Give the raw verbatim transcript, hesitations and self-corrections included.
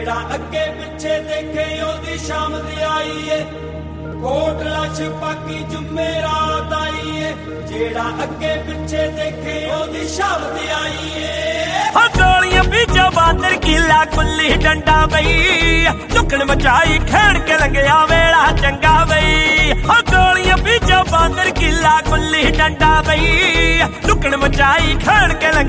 जेड़ा अगे पिछे देखे ओदी शामत आई है कोटला छपाकी जुमेरात आई है जेड़ा अगे पिछे देखे ओदी शामत आई है गोलियां बीजा बांदर किला गुल्ली डंडा बई चुकन मचाई खेड़ के लंघिया वेला चंगा बई गोलियां बीजा बांदर किला गुल्ली डंडा बई चुकन मचाई खेड़ के लंघिया